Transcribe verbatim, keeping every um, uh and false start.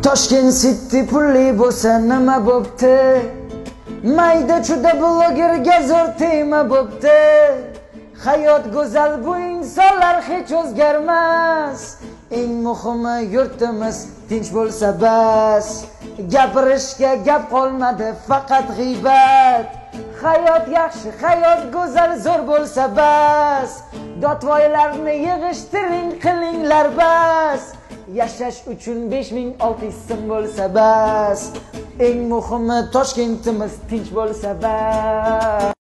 Toshkent City pulli bo'lsa nima bo'pti? Mayda chuda blogerga zo'r tema bo'pti. Hayot go'zal, bu insonlar hech o'zgarmas. Eng muhimi yurtimiz tinch bo'lsa bas. Gapirishga gap qolmadi, faqat g'iybat. Hayot yaxshi, hayot go'zal, zo'r bo'lsa bas. Dotvoylarni yig'ishtiring, qilinglar bas. Yashash uchun besh ming olti yuz so'm bo'lsa bas. Eng muhimi Toshkentimiz tinch bo'lsa bas.